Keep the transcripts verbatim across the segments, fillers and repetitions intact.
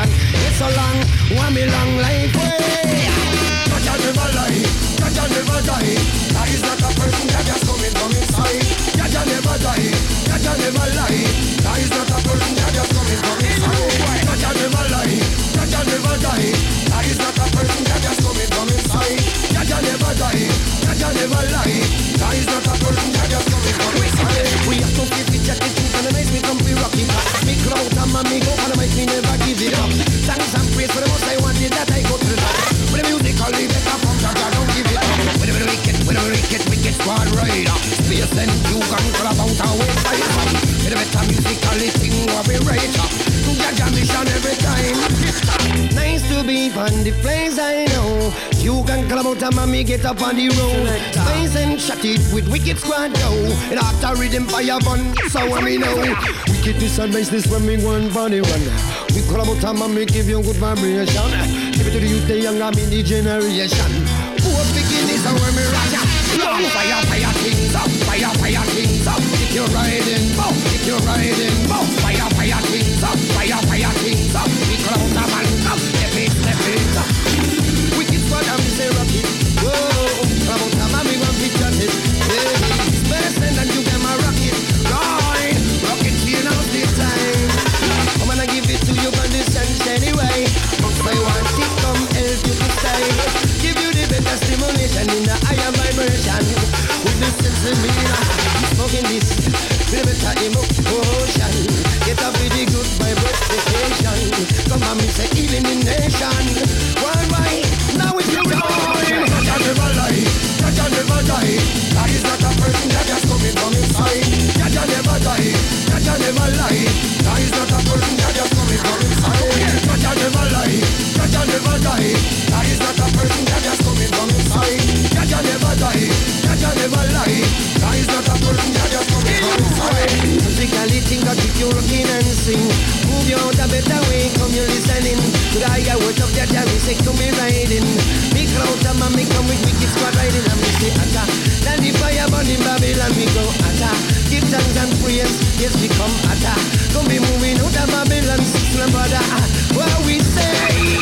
generation. It's so long, want me long life way. Jaja never lie, Jaja never die. That is not a person that just coming from inside. Jaja never die, Jaja never lie. That is not a person that just coming from inside. Jaja never lie, Jaja never die. That is not a person that just coming from inside. Jaja never die, Jaja never lie. That is not a person that just coming from inside. We have to keep it at the truth and it makes me come feel rocky. Me crowd and me go and it makes me never give it up. Thanks and praise for the most I wanted that I go to the top. With the musically better from Jaja, don't give it up. With the wicked, with the wicked, wicked squad rider. Space and you can call about our wayside. With the better musically thing what we rate up. Jaja mission every time. Nice to be on the place I know. You can call about a mommy get up on the road. Space and shut it with wicked squad go. And after rhythm fire bun, so when we know. Wickedness and baseless when we go and body run. We call about a mommy give you good vibration. Give it to the youth, the young, I mean the generation. Poor beginnings are where me raja. Long fire, fire things up, fire, fire things up. If you're riding, bow, if you're riding, bow. Fire, fire things up, fire, fire things up. We call out a man up, step it, step it up. Wicked squad and we say rock it. Whoa, call out a man, we want to chat it. Hey, space and you get my rocket. Right, rocket here now the time. I'm gonna give it to you on the sense anyway. I want it come help you to stay. Give you the better stimulation in the higher vibration. With the sense of me, smoking this, with the better emotion. Get up with the good vibration. Come on, me say healing in nation. Worldwide, now it's your time. Jaja never lie, Jaja never die. That is not a person that just coming from inside. Jaja never die, Jaja never lie. That is not a person that just coming from inside. Jaja never lie, Jaja never die. That is not a person that just coming from inside. Jaja never die, Jaja never lie. That is not a person that just coming from inside. Musically think that if you're rocking and sing, move you out a better way, come you listening. To the higher words of Jaja, we say to me riding. Big crowd and man, me come with wicked squad riding. And we say atta, then the fire burn in Babylon, we go atta. Give thanks and praise, yes we come atta. Come be moving out of Babylon, six my brother. What we say?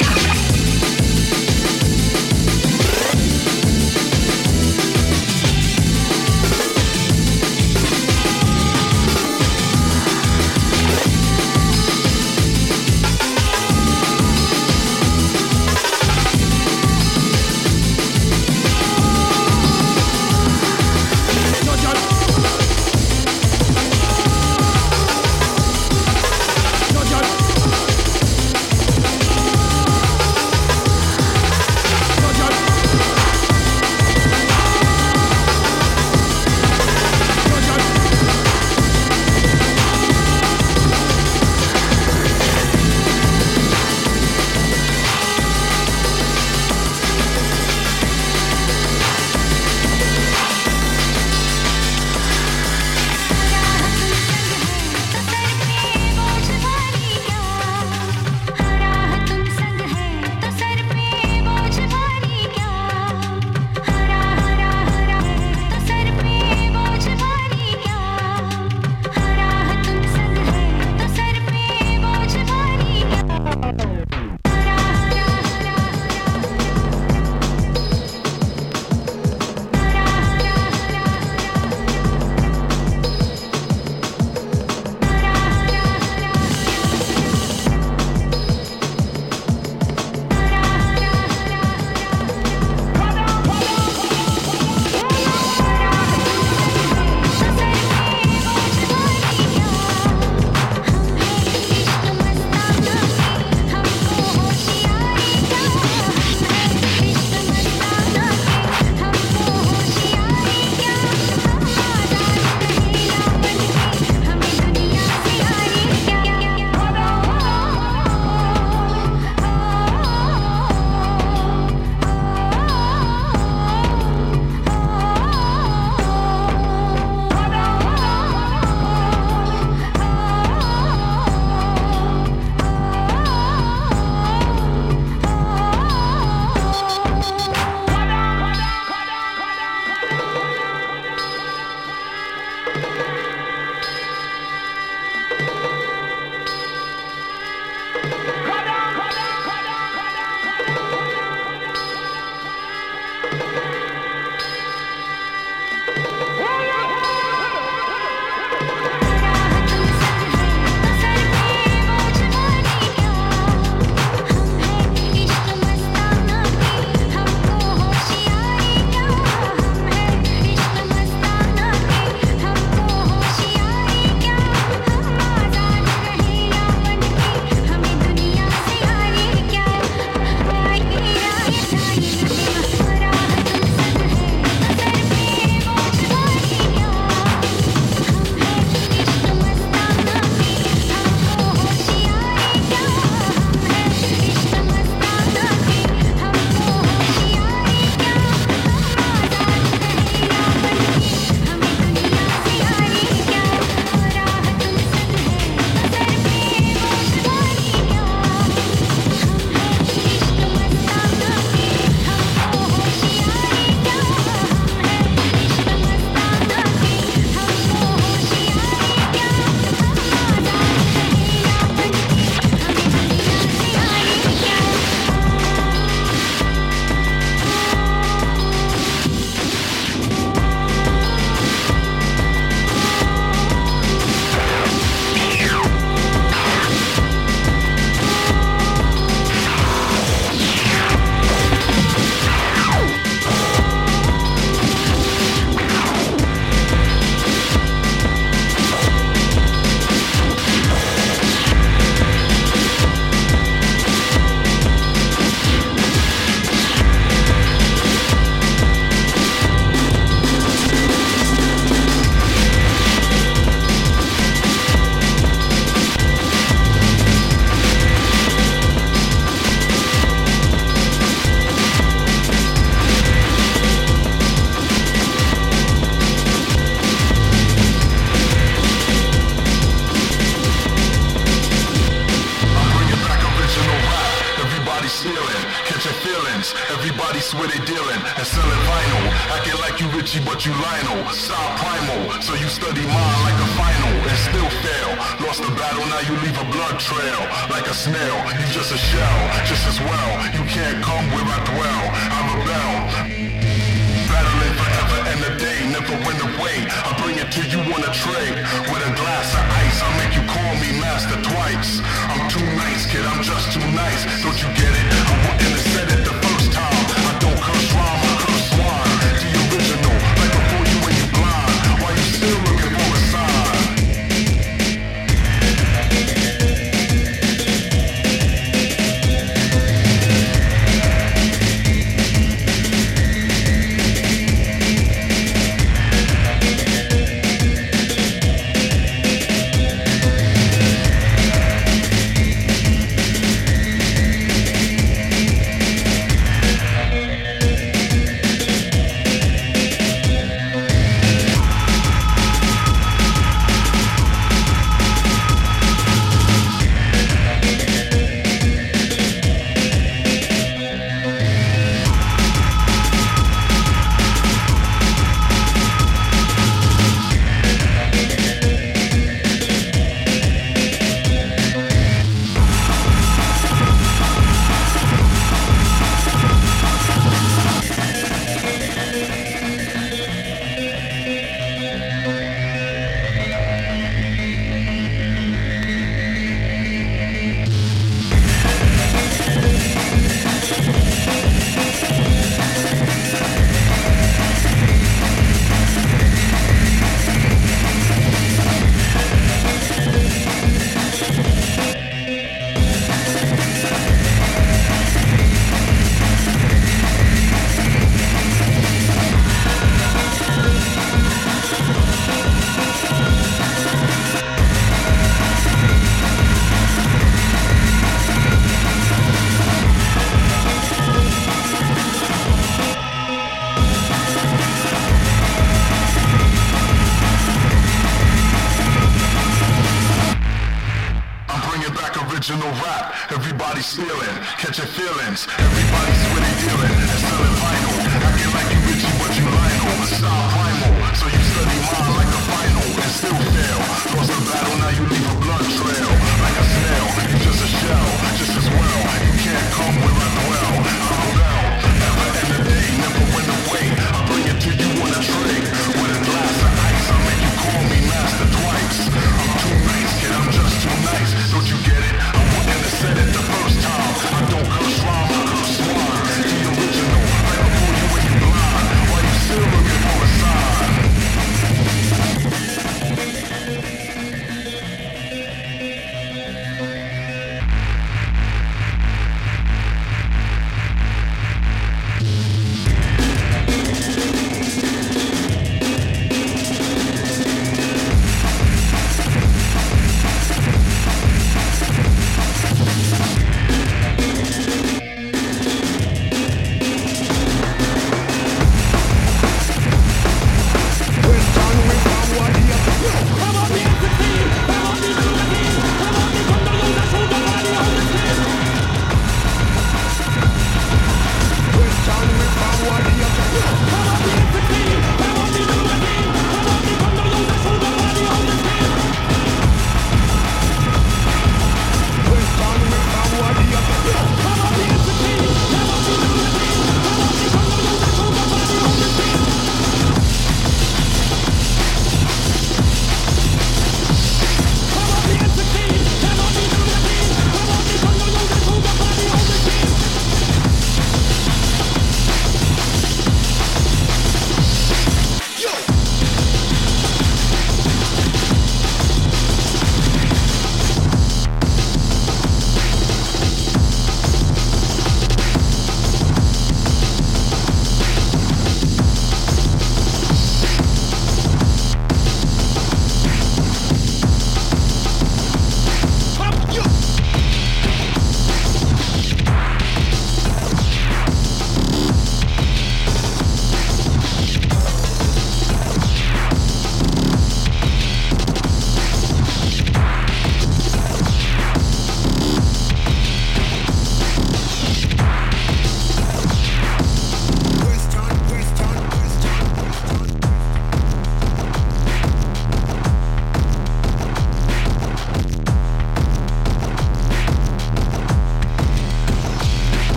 everybody stealing, catching feelings, everybody swear they dealing, and selling vinyl, acting like you Richie but you Lionel, style primal, so you study mine like a final, and still fail, lost the battle, now you leave a blood trail, like a snail, you just a shell, just as well, you can't come where I dwell, I rebel, battling forever and a day, never went away, I bring it to you on a tray, with a glass of ice, I make you call me master twice, I'm too nice, kid, I'm just too nice, don't you get it, I wouldn't have said it the first time, I don't curse rhyme, I curse swine, the original, like before you when you blind, why you still looking for a sign? Original rap, everybody stealing, catching feelings, everybody swear they dealing, and selling vinyl, acting like you Richie but you Lionel, style primal, so you study mine like a final, and still fail, lost the battle, now you leave a blood trail, like a snail, you just a shell, just as well, you can't come where I dwell, I rebel, ever and a day, never went away, I bring it to you on a tray, with a glass of ice, I make you call me master twice, I'm too nice, kid, I'm just too nice, don't you get it? Said it the first time, I don't curse rhyme, I curse swine, the original, right before you when you blind, why you still looking for a sign?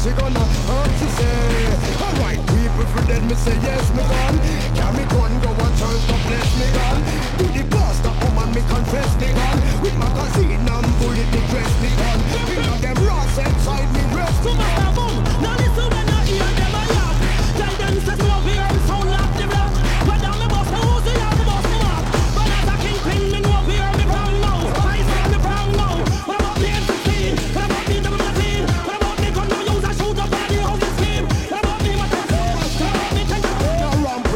she gonna hurt, she say. Alright, people for dead, me say yes, me gone. Can me gun, go and church, to bless me gone. To the pastor, woman, me confess me gone. With magazine and bullet, me dress me gone. You know them rats inside me breast. So master boom, now listen when I hear them a yap. Tell them say no fear, sound like the block. But down me bust the hose, the yard, the bust the map. But as a kingpin, me no fear, me proud now. I say me proud now. What about the M sixteen? What about the double fifteen? What about me gun no use, I shoot up body, how you scream? What about me, what you say? What about me, take a Now ramp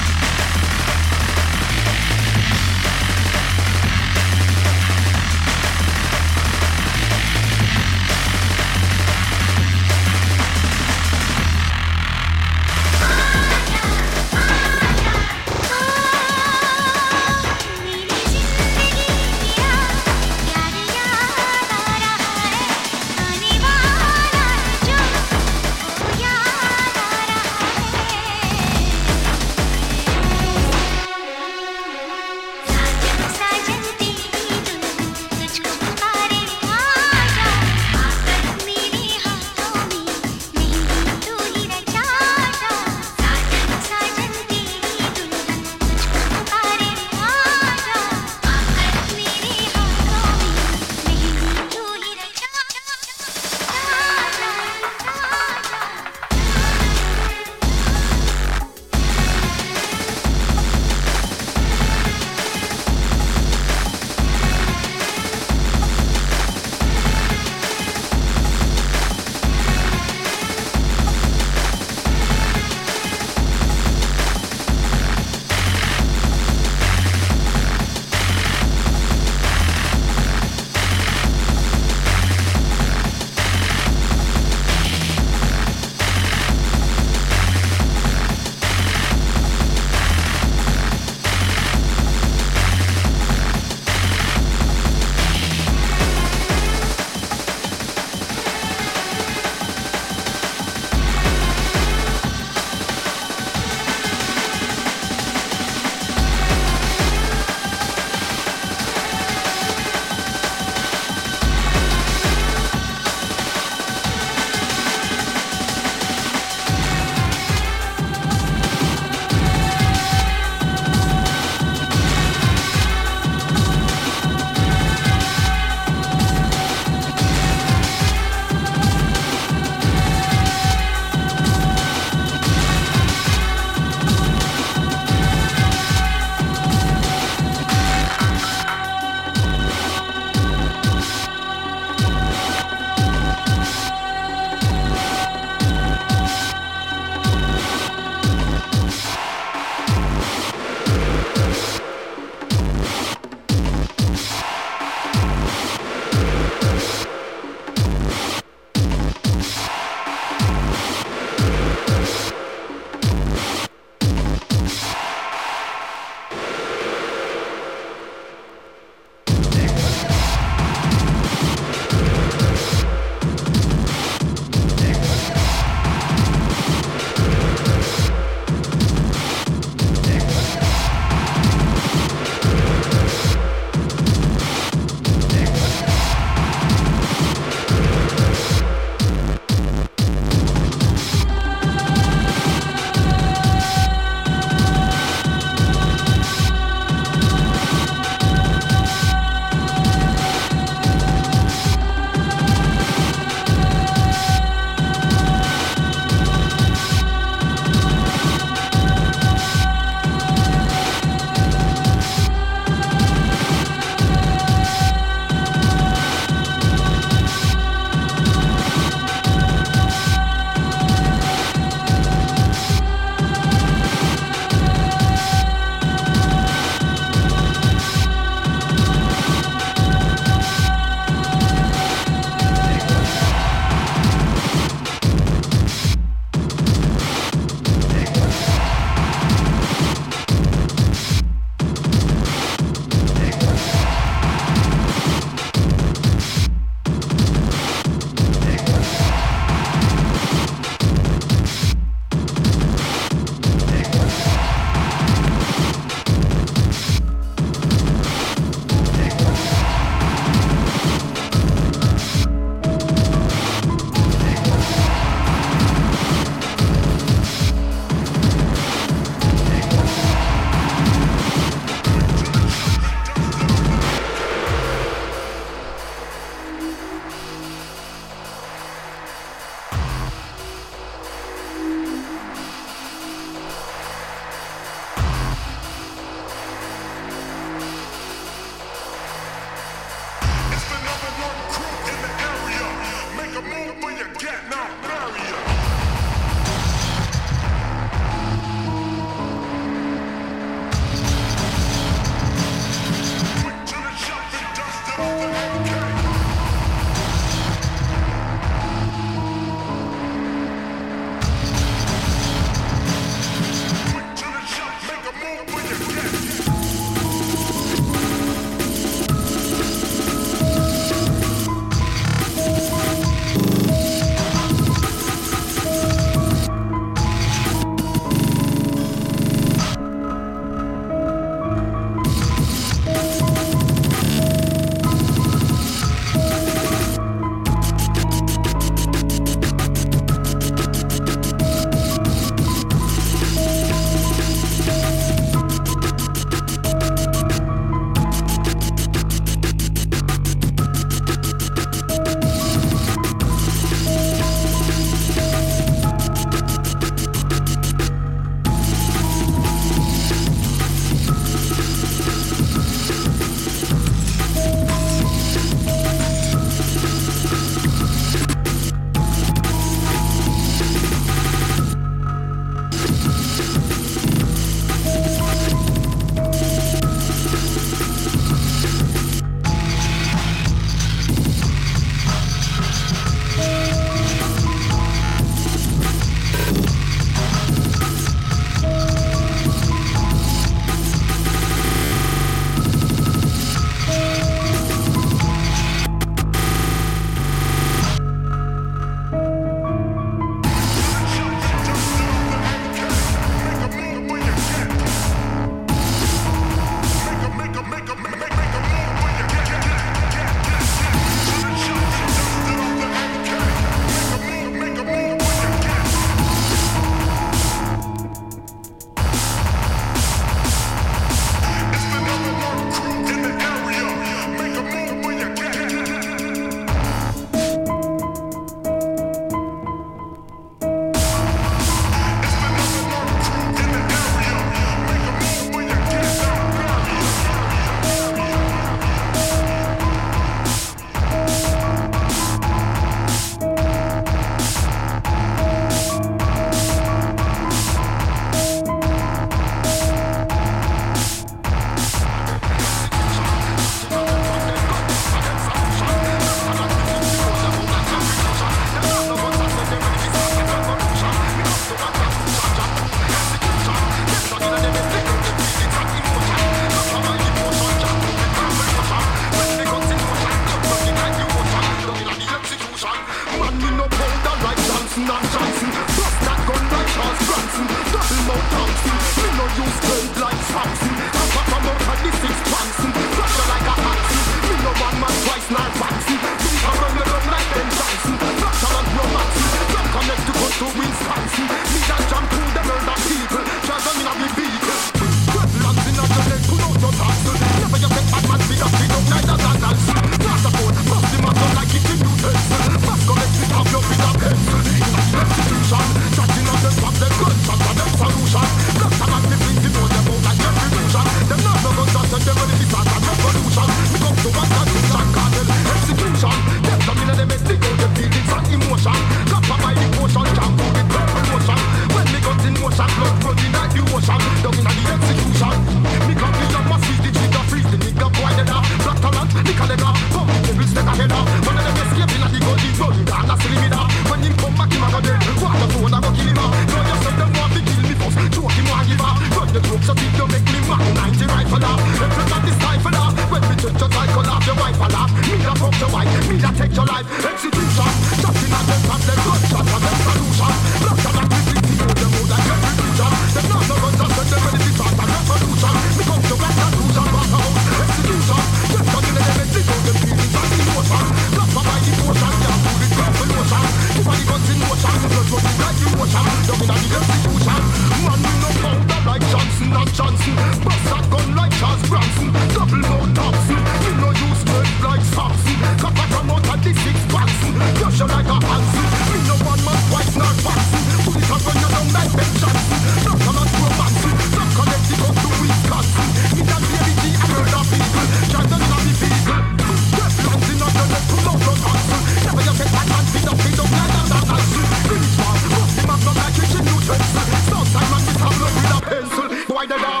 Johnson and Johnson. Bust that gun like Charles Bronson. Double mouth Thompson. Me no use strength like Samson. Top up a mouth at the six Johnson. Crush you like a Hanson. Me no one man twice nor fancy. Beat a run run like Ben Johnson. Doctor and romancing. Don't connect to go to Wisconsin. Me that jump through the murder people. Drive them in a big vehicle. Twelve lungs in a the leg. Pull out your taxel. Never you get bad man feed up. Feed up neither than Nancy. Not a phone. Bust him up like it's a new pencil. Must collect it up your with a pencil. Execution. Chatting on them from them gunshots and them solution. Doctor man the things you know them out like revolution. Them not no gunshots and them ready to start a revolution. We come to one solution. Cartel execution. Them some in them make out the feelings and emotion. Copper by the potion. Shampoo with purple lotion. When me guns in motion. Blood running like the ocean. Down in the execution. Me come to the mass freeze the trigger. Freeze the nigga boy dead off. Black talent. Nicoletta. Pump the tables take a head off. One of them escaping at the gun. He's running down. That's the limit. When him come back him a go dead. Water phone a go kill him. No you said them want to kill me first. Choke him and give up. Run the joke so deep you make me mad. ninety rifle off. Everybody stifle off. When we touch your cycle off your wife a laugh. Me da fuck your wife. Me da take your life. Execution. Shotting at them from them gunshot and them solution. Block them like the fifty more them more like every fusion. Them not no guns and them ready to start a revolution. Me come to black conclusion. Back out. Execution. Just cutting them and they go them feelings and emotion. Block them by the potion. Can't do the purple lotion. Two of the guns in motion. Blood running like the ocean. Down in the execution. Man we no powder like Johnson and Johnson. Bust that gun like Charles Bronson. Double mouth Thompson. We no use strength like Samson. Copper from out at the six Johnson. Crush you like a Hanson. Me no one man twice nor fancy. Put it up when you down like Ben Johnson. Not come and romancing. Not connect it up to Wisconsin. Me that baby G I murder people. Drive them in a the vehicle. Twelve lungs in a the leg. Pull out your tonsil. Never you get bad man feed up. Feed up like a Nancy. Finish man. Bust him up like kitchen utensil. Sometime man with tablet with a pencil. Why dead off?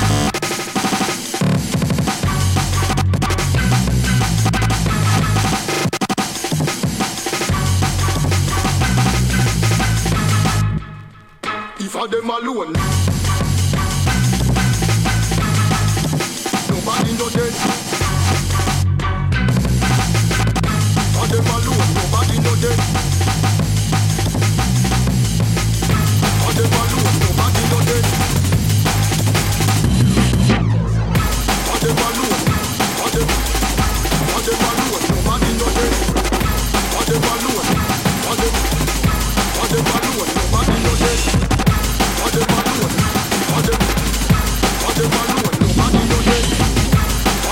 If I them alone, nobody know dead. If I them alone, nobody know dead. If I them alone, nobody know dead. If I them alone, if I them, if I them alone, nobody know dead. If I them alone, if I them, if I them alone, nobody know dead. For them alone, for them, for them alone, nobody know dead.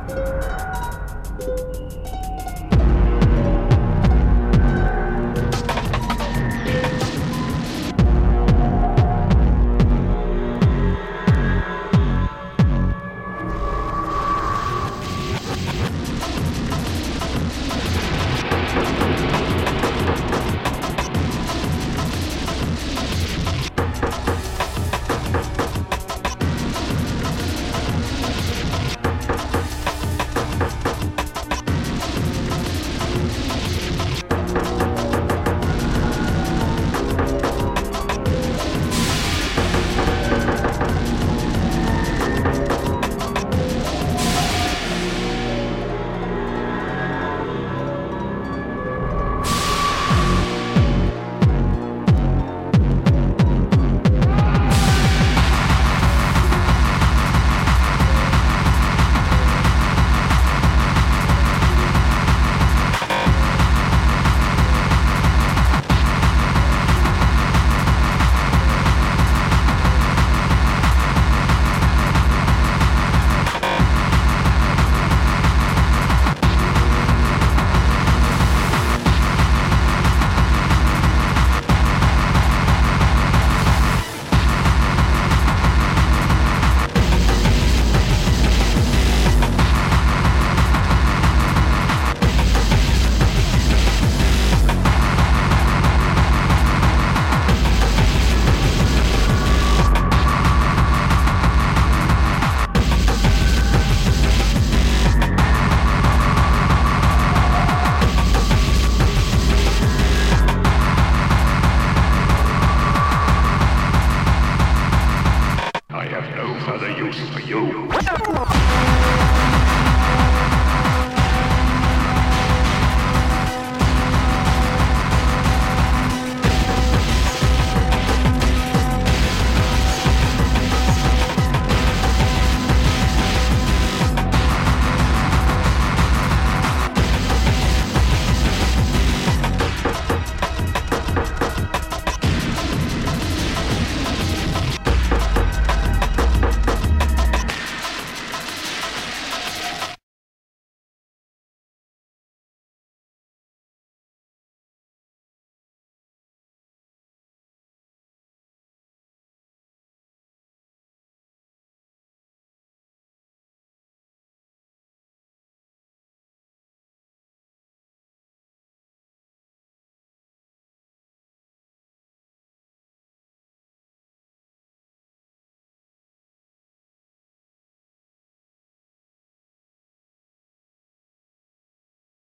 Thank you.